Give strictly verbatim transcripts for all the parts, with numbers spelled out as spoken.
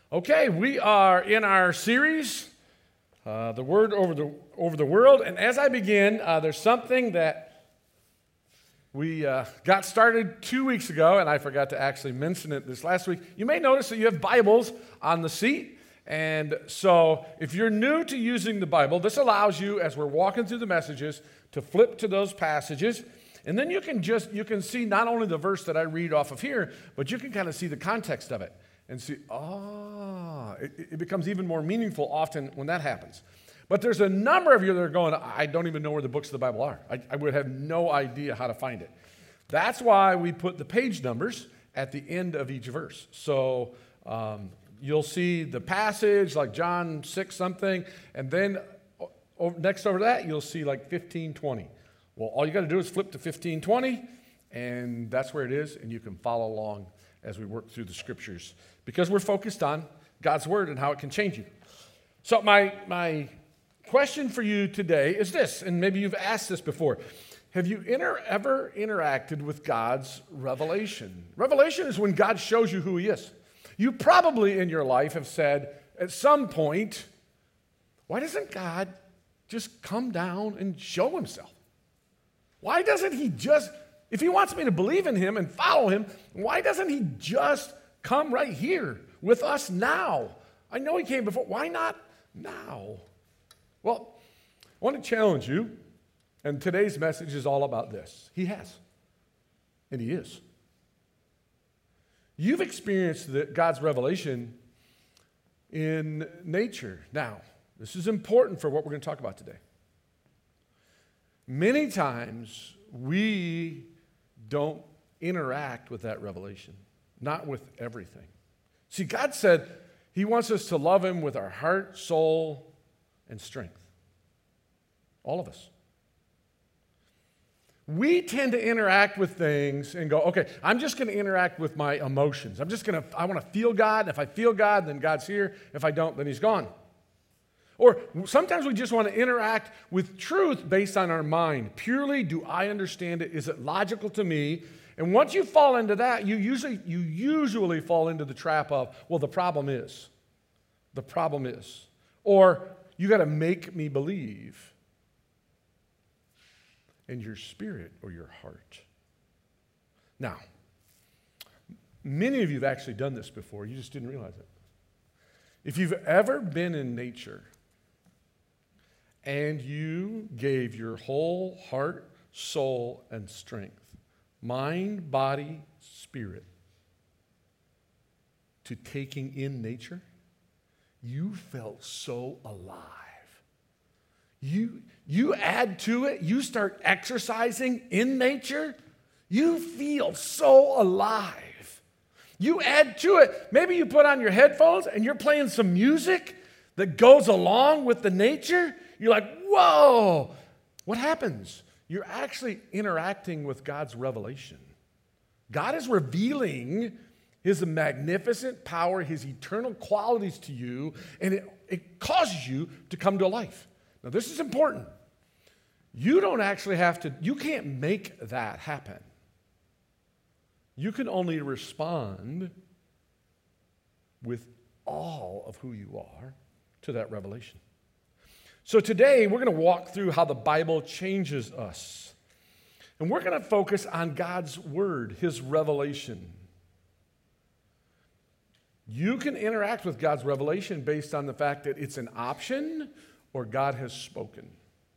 Okay, we are in our series, uh, The Word Over the Over the World. And as I begin, uh, there's something that we uh, got started two weeks ago, and I forgot to actually mention it this last week. You may notice that you have Bibles on the seat. And so if you're new to using the Bible, this allows you, as we're walking through the messages, to flip to those passages. And then you can just, you can see not only the verse that I read off of here, but you can kind of see the context of it. And see, ah, it, it becomes even more meaningful often when that happens. But there's a number of you that are going, I don't even know where the books of the Bible are. I, I would have no idea how to find it. That's why we put the page numbers at the end of each verse. So um, you'll see the passage like John six something, and then next over that, you'll see like fifteen twenty. Well, all you got to do is flip to fifteen twenty, and that's where it is, and you can follow along as we work through the scriptures, because we're focused on God's word and how it can change you. So my, my question for you today is this, and maybe you've asked this before. Have you inter- ever interacted with God's revelation? Revelation is when God shows you who he is. You probably in your life have said at some point, why doesn't God just come down and show himself? Why doesn't he just... If he wants me to believe in him and follow him, why doesn't he just come right here with us now? I know he came before. Why not now? Well, I want to challenge you, and today's message is all about this. He has, and he is. You've experienced the, God's revelation in nature. Now, this is important for what we're going to talk about today. Many times, we don't interact with that revelation, not with everything. See, God said he wants us to love him with our heart, soul, and strength. All of us. We tend to interact with things and go, okay, I'm just going to interact with my emotions. I'm just going to, I want to feel God. And if I feel God, then God's here. If I don't, then he's gone. Or sometimes we just want to interact with truth based on our mind. Purely, do I understand it? Is it logical to me? And once you fall into that, you usually, you usually fall into the trap of, well, the problem is. The problem is. Or you got to make me believe in your spirit or your heart. Now, many of you have actually done this before. You just didn't realize it. If you've ever been in nature and you gave your whole heart, soul, and strength, mind, body, spirit, to taking in nature, you felt so alive. You, you add to it, you start exercising in nature, you feel so alive. You add to it, maybe you put on your headphones and you're playing some music that goes along with the nature. You're like, whoa, what happens? You're actually interacting with God's revelation. God is revealing his magnificent power, his eternal qualities to you, and it, it causes you to come to life. Now, this is important. You don't actually have to, you can't make that happen. You can only respond with all of who you are to that revelation. So today, we're going to walk through how the Bible changes us. And we're going to focus on God's word, his revelation. You can interact with God's revelation based on the fact that it's an option or God has spoken.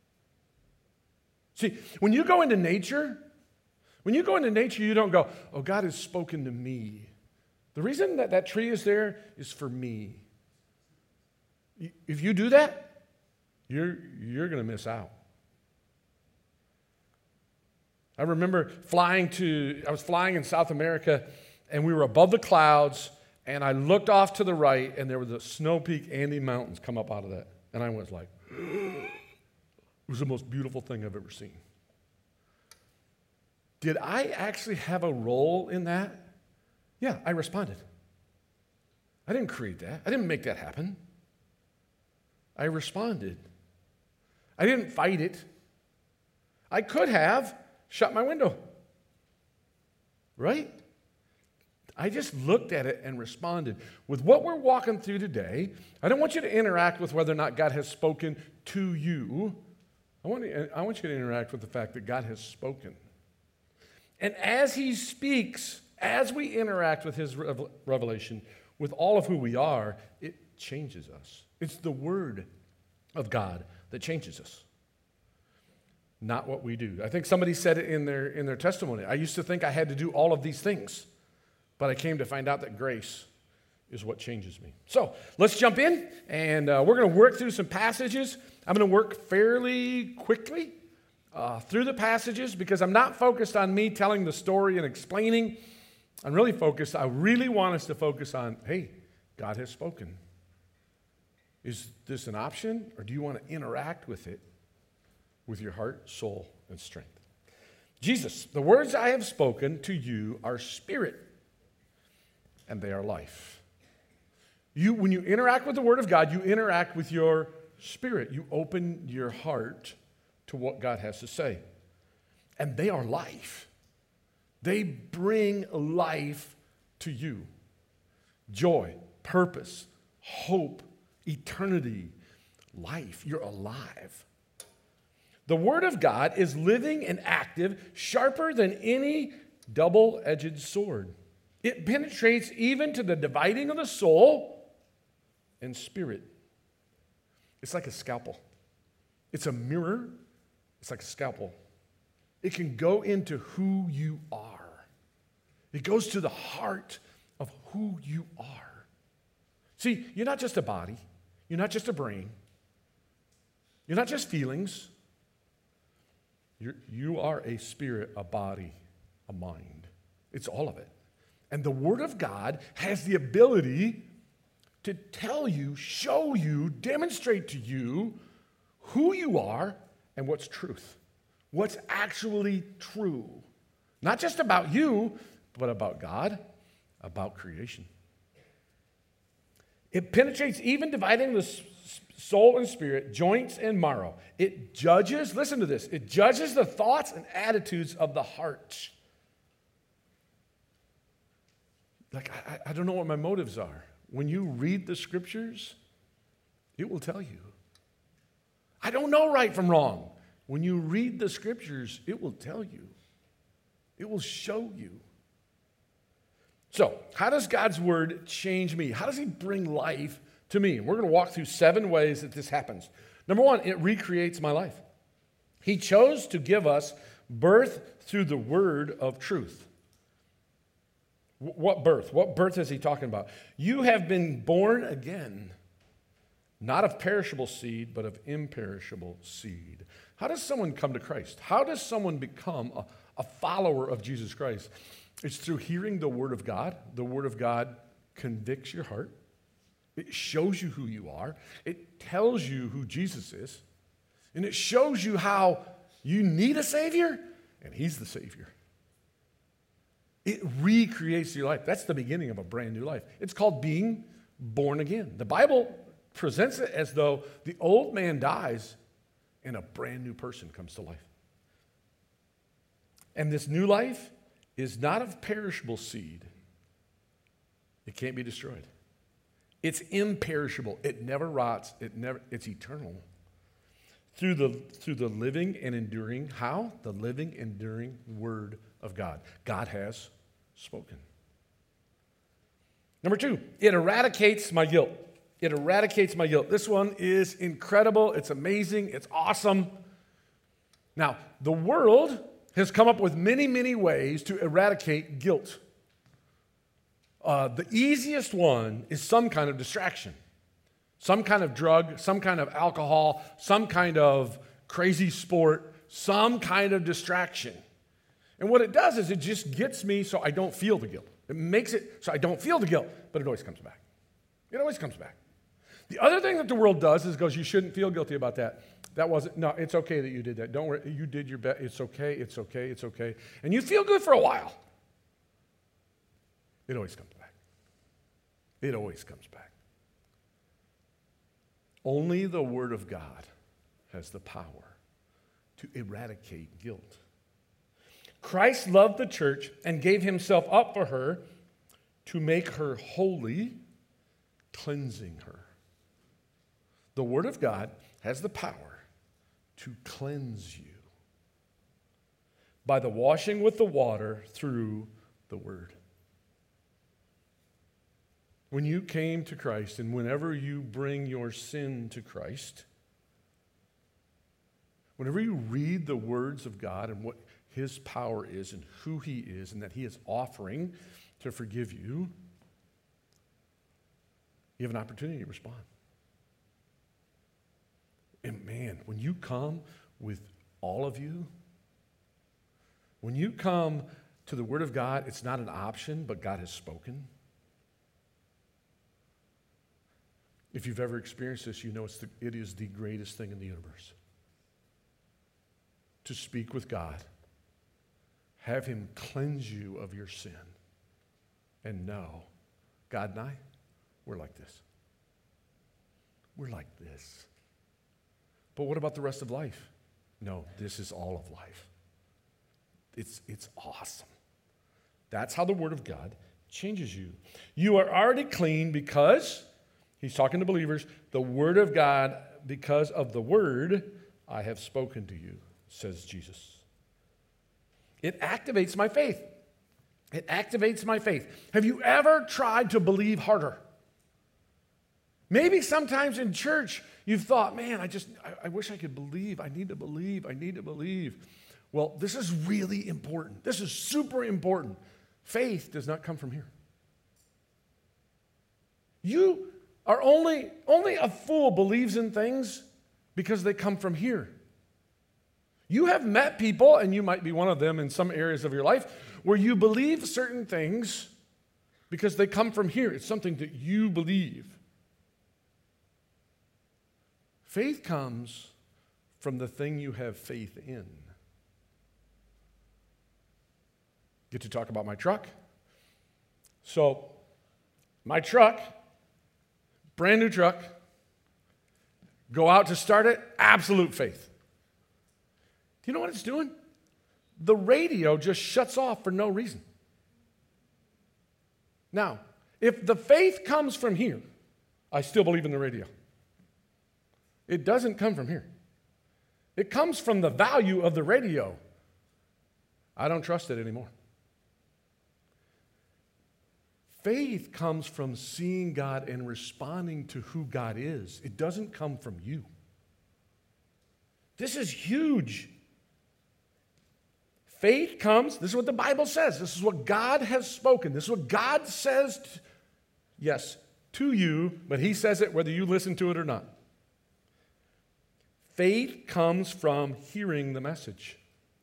See, when you go into nature, when you go into nature, you don't go, oh, God has spoken to me. The reason that that tree is there is for me. If you do that, You're, you're going to miss out. I remember flying to, I was flying in South America, and we were above the clouds, and I looked off to the right, and there were the Snow Peak Andes Mountains come up out of that. And I was like, it was the most beautiful thing I've ever seen. Did I actually have a role in that? Yeah, I responded. I didn't create that. I didn't make that happen. I responded. I didn't fight it. I could have shut my window. Right? I just looked at it and responded. With what we're walking through today, I don't want you to interact with whether or not God has spoken to you. I want, to, I want you to interact with the fact that God has spoken. And as he speaks, as we interact with his revelation, with all of who we are, it changes us. It's the word of God that changes us, not what we do. I think somebody said it in their, in their testimony. I used to think I had to do all of these things, but I came to find out that grace is what changes me. So let's jump in, and uh, we're going to work through some passages. I'm going to work fairly quickly uh, through the passages because I'm not focused on me telling the story and explaining. I'm really focused. I really want us to focus on, hey, God has spoken. Is this an option, or do you want to interact with it with your heart, soul, and strength? Jesus, the words I have spoken to you are spirit, and they are life. You, when you interact with the Word of God, you interact with your spirit. You open your heart to what God has to say. And they are life. They bring life to you. Joy, purpose, hope, eternity, life. You're alive. The Word of God is living and active, sharper than any double-edged sword. It penetrates even to the dividing of the soul and spirit. It's like a scalpel. It's a mirror. It's like a scalpel. It can go into who you are. It goes to the heart of who you are. See, you're not just a body. You're not just a brain. You're not just feelings. You're, you are a spirit, a body, a mind. It's all of it. And the Word of God has the ability to tell you, show you, demonstrate to you who you are and what's truth. What's actually true. Not just about you, but about God, about creation. It penetrates even dividing the soul and spirit, joints and marrow. It judges, listen to this, it judges the thoughts and attitudes of the heart. Like, I, I don't know what my motives are. When you read the scriptures, it will tell you. I don't know right from wrong. When you read the scriptures, it will tell you. It will show you. So, how does God's word change me? How does he bring life to me? We're going to walk through seven ways that this happens. Number one, it recreates my life. He chose to give us birth through the word of truth. What birth? What birth is he talking about? You have been born again, not of perishable seed, but of imperishable seed. How does someone come to Christ? How does someone become a, a follower of Jesus Christ? It's through hearing the Word of God. The Word of God convicts your heart. It shows you who you are. It tells you who Jesus is. And it shows you how you need a Savior, and he's the Savior. It recreates your life. That's the beginning of a brand new life. It's called being born again. The Bible presents it as though the old man dies and a brand new person comes to life. And this new life is not of perishable seed. It can't be destroyed. It's imperishable. It never rots. It never, it's eternal. Through the, through the living and enduring, how? The living, enduring Word of God. God has spoken. Number two, it eradicates my guilt. It eradicates my guilt. This one is incredible. It's amazing. It's awesome. Now, the world has come up with many, many ways to eradicate guilt. Uh, the easiest one is some kind of distraction. Some kind of drug, some kind of alcohol, some kind of crazy sport, some kind of distraction. And what it does is it just gets me so I don't feel the guilt. It makes it so I don't feel the guilt, but it always comes back. It always comes back. The other thing that the world does is goes, you shouldn't feel guilty about that. That wasn't, no, it's okay that you did that. Don't worry, you did your best. It's okay, it's okay, it's okay. And you feel good for a while. It always comes back. It always comes back. Only the Word of God has the power to eradicate guilt. Christ loved the church and gave himself up for her to make her holy, cleansing her. The Word of God has the power to cleanse you by the washing with the water through the Word. When you came to Christ, and whenever you bring your sin to Christ, whenever you read the words of God and what His power is and who He is and that He is offering to forgive you, you have an opportunity to respond. And man, when you come with all of you, when you come to the Word of God, it's not an option, but God has spoken. If you've ever experienced this, you know it's the, it is the greatest thing in the universe. To speak with God, have Him cleanse you of your sin, and know, God and I, we're like this. We're like this. But what about the rest of life? No, this is all of life. It's, it's awesome. That's how the Word of God changes you. You are already clean because, He's talking to believers, the Word of God, because of the Word I have spoken to you, says Jesus. It activates my faith. It activates my faith. Have you ever tried to believe harder? Maybe sometimes in church you've thought, man, I just, I, I wish I could believe. I need to believe. I need to believe. Well, this is really important. This is super important. Faith does not come from here. You are only, only a fool believes in things because they come from here. You have met people, and you might be one of them in some areas of your life, where you believe certain things because they come from here. It's something that you believe. Faith comes from the thing you have faith in. Get to talk about my truck. So, my truck, brand new truck, go out to start it, absolute faith. Do you know what it's doing? The radio just shuts off for no reason. Now, if the faith comes from here, I still believe in the radio. It doesn't come from here. It comes from the value of the radio. I don't trust it anymore. Faith comes from seeing God and responding to who God is. It doesn't come from you. This is huge. Faith comes, this is what the Bible says. This is what God has spoken. This is what God says, to, yes, to you, but He says it whether you listen to it or not. Faith comes from hearing the message.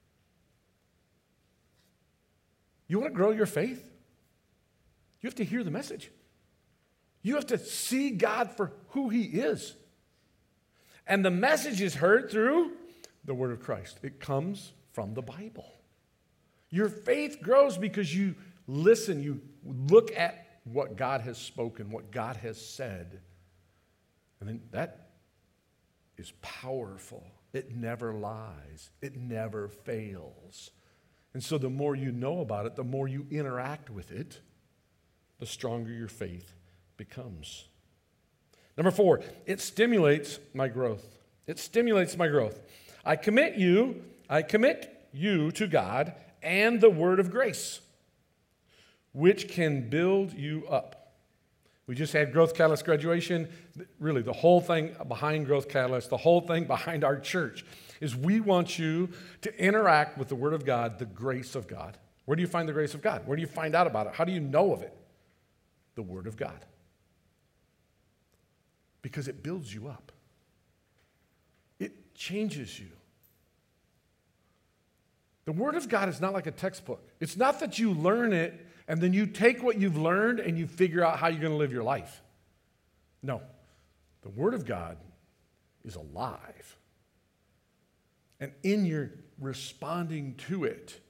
You want to grow your faith? You have to hear the message. You have to see God for who He is. And the message is heard through the Word of Christ. It comes from the Bible. Your faith grows because you listen, you look at what God has spoken, what God has said. And then that is powerful. It never lies. It never fails. And so the more you know about it, the more you interact with it, the stronger your faith becomes. Number four, it stimulates my growth. It stimulates my growth. I commit you, I commit you to God and the word of grace, which can build you up. We just had Growth Catalyst graduation. Really, the whole thing behind Growth Catalyst, the whole thing behind our church is we want you to interact with the Word of God, the grace of God. Where do you find the grace of God? Where do you find out about it? How do you know of it? The Word of God. Because it builds you up. It changes you. The Word of God is not like a textbook. It's not that you learn it and then you take what you've learned and you figure out how you're going to live your life. No. The Word of God is alive. And in your responding to it,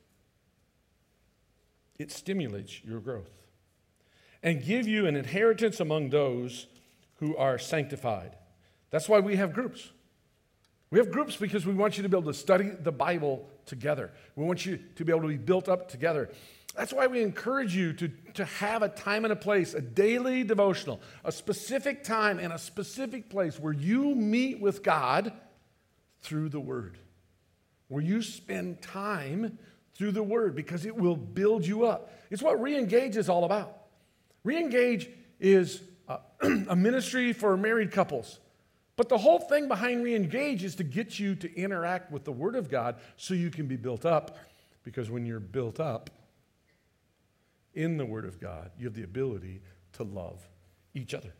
it stimulates your growth and give you an inheritance among those who are sanctified. That's why we have groups. We have groups because we want you to be able to study the Bible together. We want you to be able to be built up together. That's why we encourage you to, to have a time and a place, a daily devotional, a specific time and a specific place where you meet with God through the Word, where you spend time through the Word, because it will build you up. It's what Reengage is all about. Reengage is a, a ministry for married couples. But the whole thing behind Reengage is to get you to interact with the Word of God so you can be built up. Because when you're built up in the Word of God, you have the ability to love each other.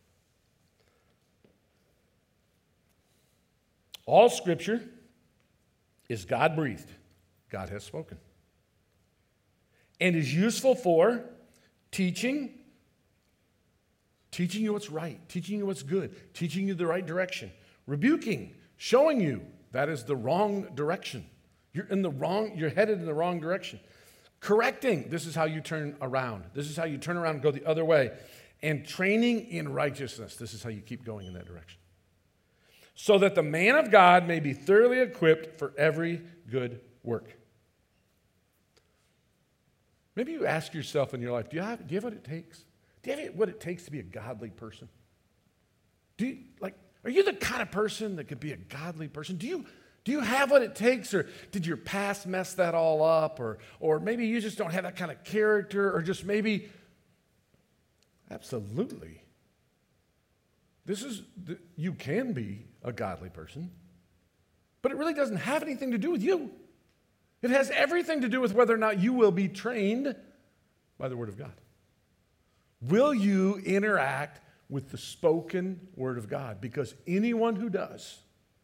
All Scripture is God-breathed. God has spoken. And is useful for teaching, teaching you what's right, teaching you what's good, teaching you the right direction, rebuking, showing you that is the wrong direction. You're in the wrong, you're headed in the wrong direction. Correcting, this is how you turn around. This is how you turn around and go the other way. And training in righteousness, this is how you keep going in that direction. So that the man of God may be thoroughly equipped for every good work. Maybe you ask yourself in your life, do you have, do you have what it takes? Do you have what it takes to be a godly person? Do you, like, are you the kind of person that could be a godly person? Do you, do you have what it takes, or did your past mess that all up? Or, or maybe you just don't have that kind of character, or just maybe, absolutely. This is, you can be a godly person, but it really doesn't have anything to do with you. It has everything to do with whether or not you will be trained by the Word of God. Will you interact with the spoken Word of God? Because anyone who does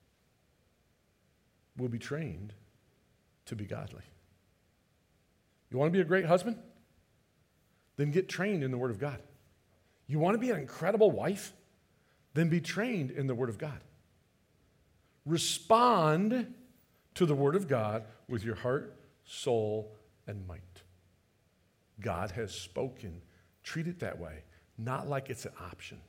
will be trained to be godly. You want to be a great husband? Then get trained in the Word of God. You want to be an incredible wife? Then be trained in the Word of God. Respond to the Word of God with your heart, soul, and might. God has spoken. Treat it that way, not like it's an option.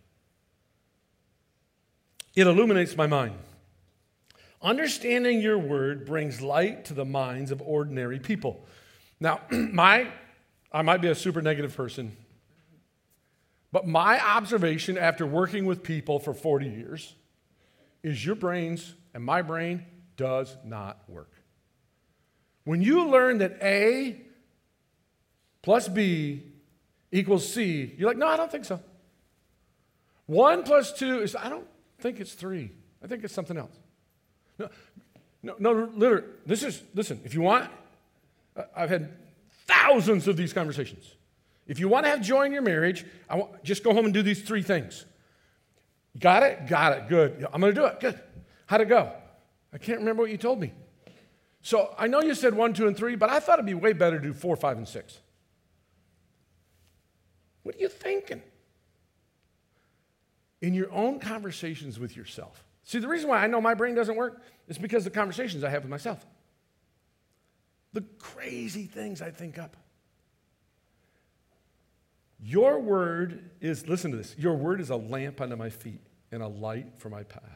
It illuminates my mind. Understanding your Word brings light to the minds of ordinary people. Now, my, I might be a super negative person, but my observation after working with people for forty years is your brains and my brain does not work. When you learn that A plus B equals C, you're like, no, I don't think so. One plus two is, I don't think it's three. I think it's something else. No, no, no literally, this is, listen, if you want, I've had thousands of these conversations. If you want to have joy in your marriage, I want, just go home and do these three things. Got it? Got it. Good. I'm going to do it. Good. How'd it go? I can't remember what you told me. So I know you said one, two, and three, but I thought it'd be way better to do four, five, and six. What are you thinking? In your own conversations with yourself. See, the reason why I know my brain doesn't work is because of the conversations I have with myself. The crazy things I think up. Your word is, listen to this, your word is a lamp unto my feet and a light for my path.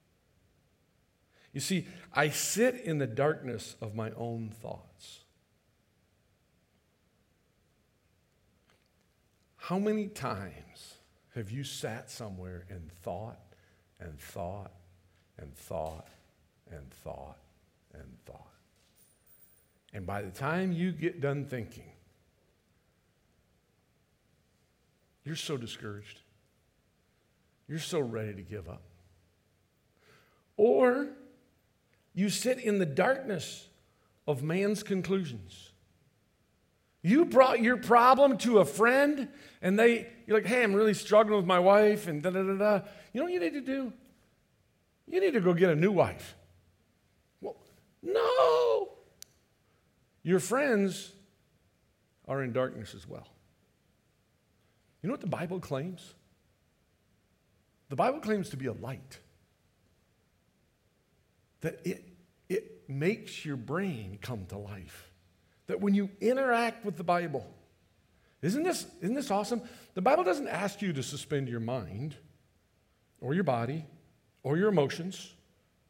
You see, I sit in the darkness of my own thoughts. How many times have you sat somewhere and thought and thought and thought and thought and thought? And by the time you get done thinking, you're so discouraged. You're so ready to give up. Or you sit in the darkness of man's conclusions. You brought your problem to a friend, and they, you're like, hey, I'm really struggling with my wife, and da-da-da-da. You know what you need to do? You need to go get a new wife. Well, no. Your friends are in darkness as well. You know what the Bible claims? The Bible claims to be a light. That it, it makes your brain come to life. That when you interact with the Bible, isn't this, isn't this awesome? The Bible doesn't ask you to suspend your mind or your body or your emotions.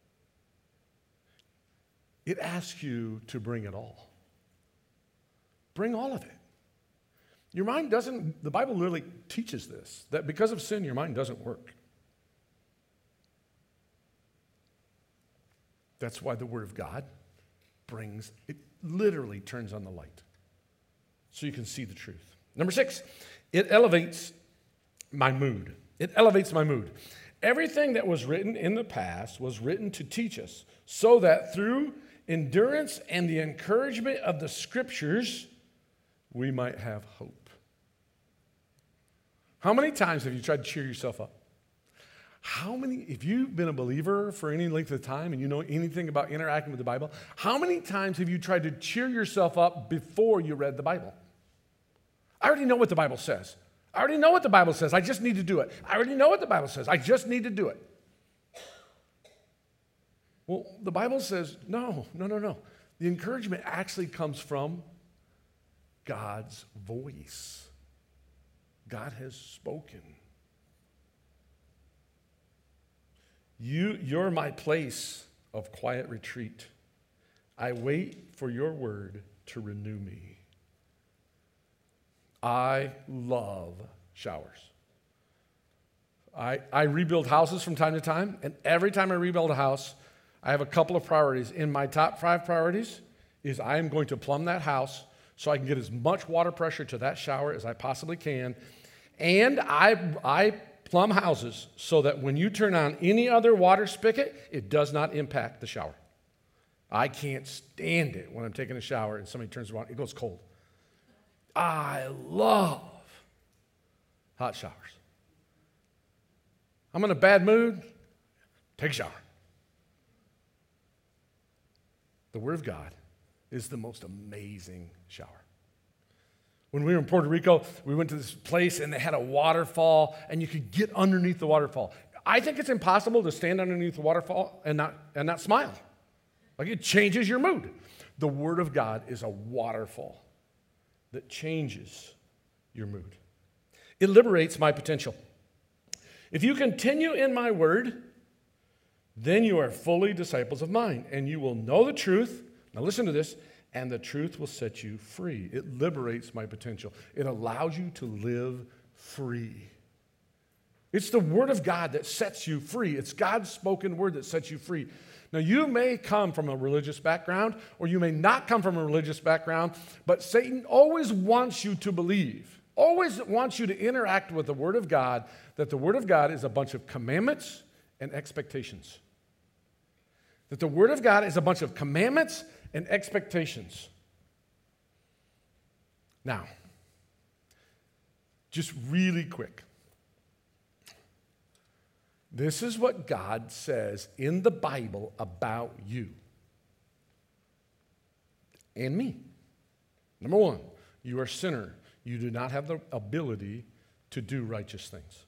It asks you to bring it all. bring all of it. Your mind doesn't, the Bible literally teaches this, that because of sin, your mind doesn't work. That's why the Word of God brings, it literally turns on the light so you can see the truth. Number six, it elevates my mood. It elevates my mood. Everything that was written in the past was written to teach us so that through endurance and the encouragement of the Scriptures, we might have hope. How many times have you tried to cheer yourself up? How many, if you've been a believer for any length of time and you know anything about interacting with the Bible, how many times have you tried to cheer yourself up before you read the Bible? I already know what the Bible says. I already know what the Bible says. I just need to do it. I already know what the Bible says. I just need to do it. Well, the Bible says, no, no, no, no. The encouragement actually comes from God's voice. God has spoken. You, you're my place of quiet retreat. I wait for your word to renew me. I love showers. I, I rebuild houses from time to time, and every time I rebuild a house, I have a couple of priorities. In my top five priorities is I am going to plumb that house so I can get as much water pressure to that shower as I possibly can. And I, I plumb houses so that when you turn on any other water spigot, it does not impact the shower. I can't stand it when I'm taking a shower and somebody turns it on, it goes cold. I love hot showers. I'm in a bad mood, take a shower. The Word of God is the most amazing shower. When we were in Puerto Rico, we went to this place and they had a waterfall and you could get underneath the waterfall. I think it's impossible to stand underneath the waterfall and not, and not smile. Like it changes your mood. The Word of God is a waterfall that changes your mood. It liberates my potential. If you continue in my word, then you are fully disciples of mine, and you will know the truth. Now listen to this, and the truth will set you free. It liberates my potential. It allows you to live free. It's the Word of God that sets you free. It's God's spoken word that sets you free. Now, you may come from a religious background, or you may not come from a religious background, but Satan always wants you to believe, always wants you to interact with the Word of God, that the Word of God is a bunch of commandments and expectations. That the Word of God is a bunch of commandments and expectations. Now, just really quick. This is what God says in the Bible about you and me. Number one, you are a sinner. You do not have the ability to do righteous things.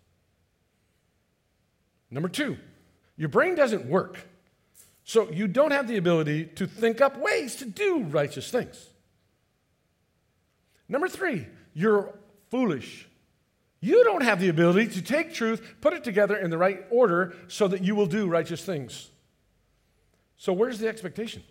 Number two, your brain doesn't work. So you don't have the ability to think up ways to do righteous things. Number three, you're foolish. You don't have the ability to take truth, put it together in the right order so that you will do righteous things. So where's the expectation?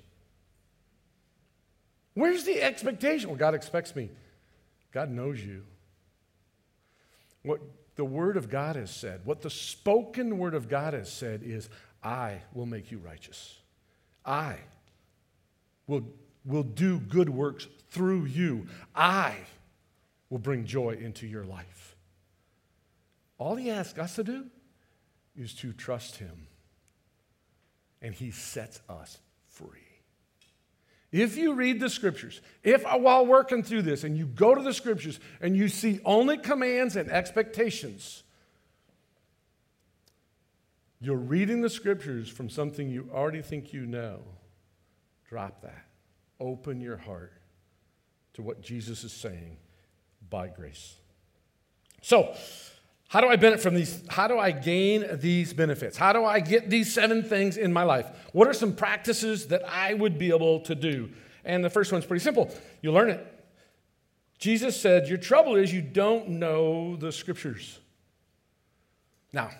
Where's the expectation? Well, God expects me. God knows you. What the Word of God has said, what the spoken Word of God has said is, I will make you righteous. I will, will do good works through you. I will bring joy into your life. All he asks us to do is to trust him, and he sets us free. If you read the Scriptures, if while working through this and you go to the Scriptures and you see only commands and expectations, you're reading the Scriptures from something you already think you know. Drop that. Open your heart to what Jesus is saying by grace. So, how do I benefit from these? How do I gain these benefits? How do I get these seven things in my life? What are some practices that I would be able to do? And the first one's pretty simple. You learn it. Jesus said, your trouble is you don't know the Scriptures. Now,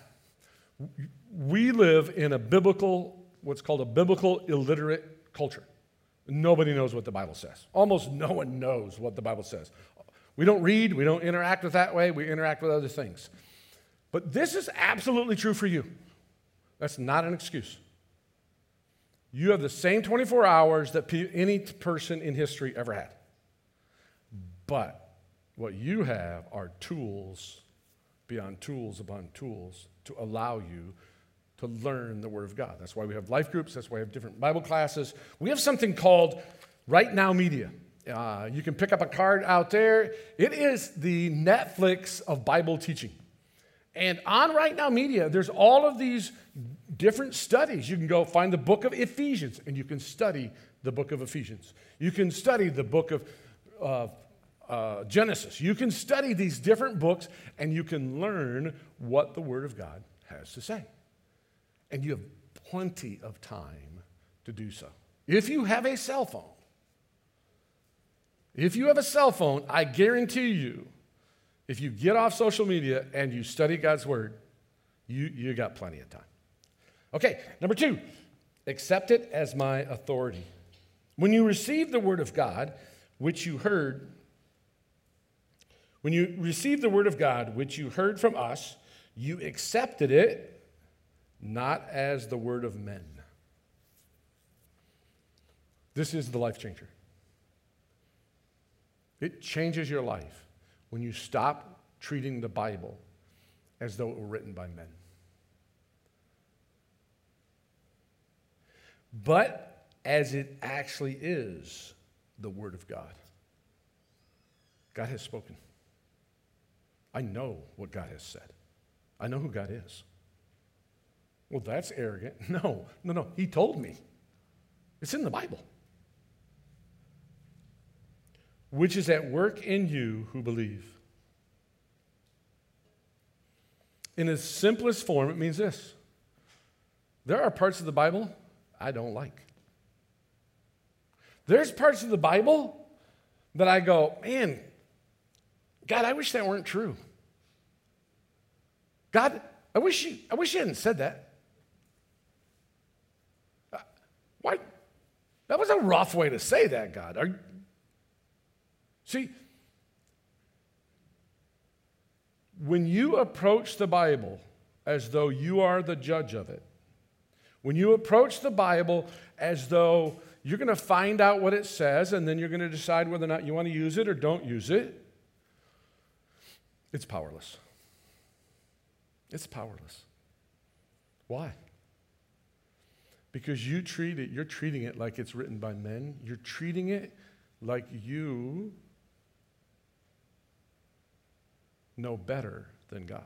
we live in a biblical, what's called a biblical illiterate culture. Nobody knows what the Bible says. Almost no one knows what the Bible says. We don't read, we don't interact with that way, we interact with other things. But this is absolutely true for you. That's not an excuse. You have the same twenty-four hours that pe- any person in history ever had. But what you have are tools beyond tools upon tools to allow you to learn the Word of God. That's why we have life groups. That's why we have different Bible classes. We have something called Right Now Media. Uh, you can pick up a card out there. It is the Netflix of Bible teaching. And on Right Now Media, there's all of these different studies. You can go find the book of Ephesians, and you can study the book of Ephesians. You can study the book of uh, uh, Genesis. You can study these different books, and you can learn what the Word of God has to say. And you have plenty of time to do so. If you have a cell phone, if you have a cell phone, I guarantee you, if you get off social media and you study God's Word, you, you got plenty of time. Okay, number two, accept it as my authority. When you receive the Word of God, which you heard, when you received the Word of God, which you heard from us, you accepted it not as the word of men. This is the life changer. It changes your life when you stop treating the Bible as though it were written by men. But as it actually is the Word of God. God has spoken. I know what God has said. I know who God is. Well, that's arrogant. No, no, no. He told me. It's in the Bible. Which is at work in you who believe. In its simplest form, it means this. There are parts of the Bible I don't like. There's parts of the Bible that I go, man, God, I wish that weren't true. God, I wish you, I wish you hadn't said that. Uh, why? That was a rough way to say that, God. Are, see, when you approach the Bible as though you are the judge of it, when you approach the Bible as though you're going to find out what it says and then you're going to decide whether or not you want to use it or don't use it, it's powerless. It's powerless. Why? Because you treat it, you're treating it like it's written by men. You're treating it like you know better than God.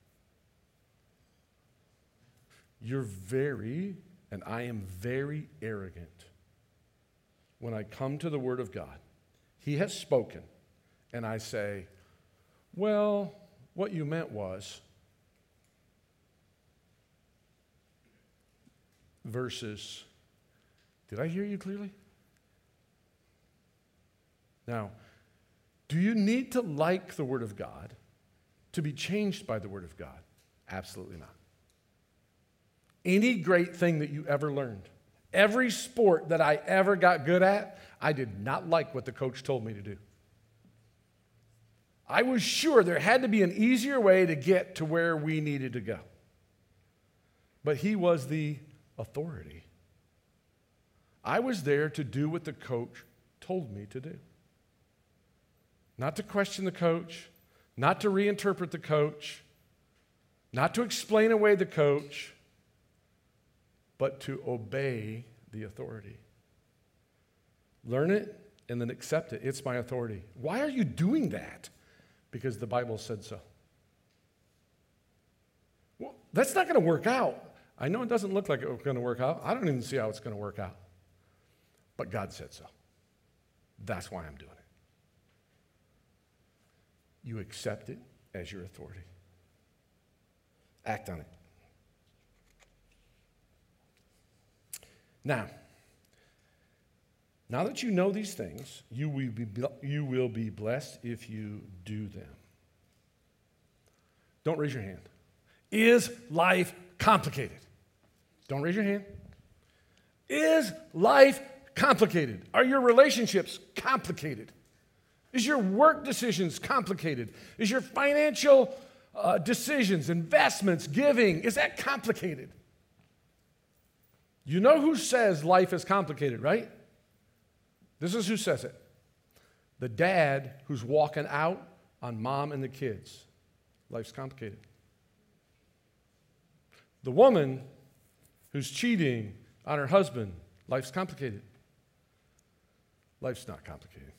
You're very, and I am very arrogant when I come to the Word of God. He has spoken, and I say, well, what you meant was, versus, did I hear you clearly? Now, do you need to like the Word of God to be changed by the Word of God? Absolutely not. Any great thing that you ever learned, every sport that I ever got good at, I did not like what the coach told me to do. I was sure there had to be an easier way to get to where we needed to go. But he was the authority. I was there to do what the coach told me to do. Not to question the coach, not to reinterpret the coach, not to explain away the coach, but to obey the authority. Learn it and then accept it. It's my authority. Why are you doing that? Because the Bible said so. Well, that's not going to work out. I know it doesn't look like it's going to work out. I don't even see how it's going to work out. But God said so. That's why I'm doing it. You accept it as your authority. Act on it. Now, now that you know these things, you will be, you will be blessed if you do them. Don't raise your hand. Is life complicated? Don't raise your hand. Is life complicated? Are your relationships complicated? Is your work decisions complicated? Is your financial uh, decisions, investments, giving, is that complicated? You know who says life is complicated, right? This is who says it. The dad who's walking out on mom and the kids. Life's complicated. The woman who's cheating on her husband. Life's complicated. Life's not complicated.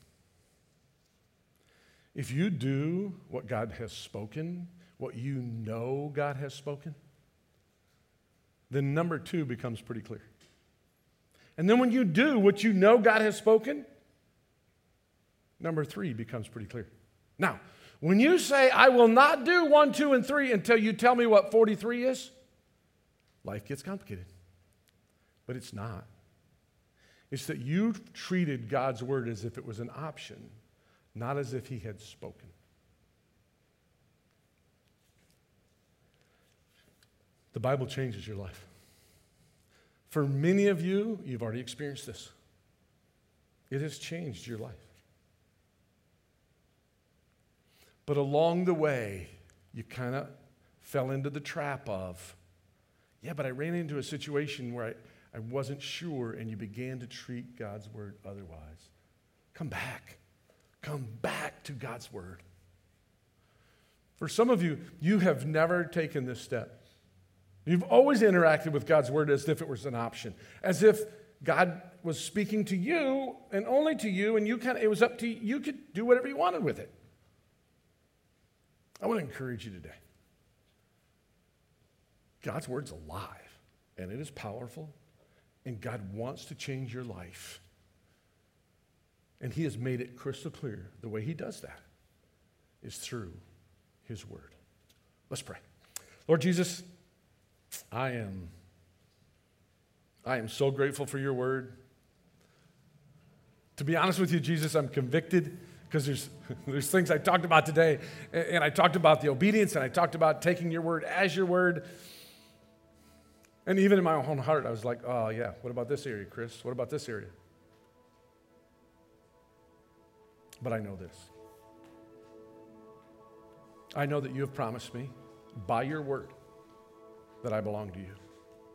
If you do what God has spoken, what you know God has spoken, then number two becomes pretty clear. And then when you do what you know God has spoken, number three becomes pretty clear. Now, when you say, I will not do one, two, and three until you tell me what forty-three is, life gets complicated. But it's not. It's that you treated God's word as if it was an option, not as if he had spoken. The Bible changes your life. For many of you, you've already experienced this. It has changed your life. But along the way, you kind of fell into the trap of, yeah, but I ran into a situation where I, I wasn't sure, and you began to treat God's word otherwise. Come back. Come back to God's word. For some of you, you have never taken this step. You've always interacted with God's word as if it was an option, as if God was speaking to you and only to you, and you kind of, it was up to you. You could do whatever you wanted with it. I want to encourage you today. God's word's alive, and it is powerful, and God wants to change your life. And he has made it crystal clear. The way he does that is through his word. Let's pray. Lord Jesus, I am, I am so grateful for your word. To be honest with you, Jesus, I'm convicted because there's, there's things I talked about today, and I talked about the obedience, and I talked about taking your word as your word. And even in my own heart, I was like, oh yeah, what about this area, Chris? What about this area? But I know this. I know that you have promised me by your word that I belong to you.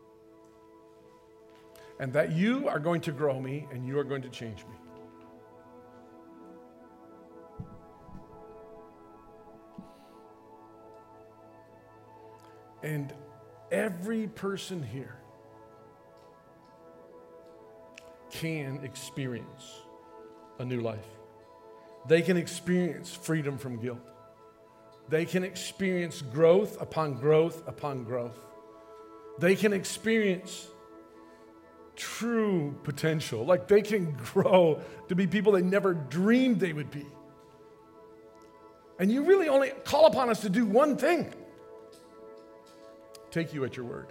And that you are going to grow me and you are going to change me. And every person here can experience a new life. They can experience freedom from guilt. They can experience growth upon growth upon growth. They can experience true potential. Like they can grow to be people they never dreamed they would be. And you really only call upon us to do one thing. Take you at your word.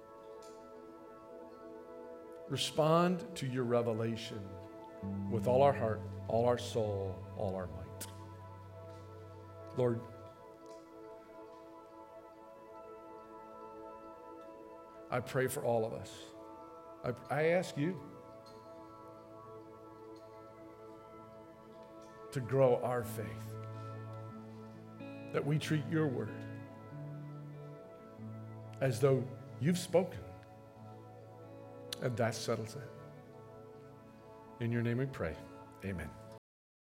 Respond to your revelation with all our heart, all our soul, all our might. Lord, I pray for all of us. I, I ask you to grow our faith, that we treat your word as though you've spoken, and that settles it. In your name we pray. Amen.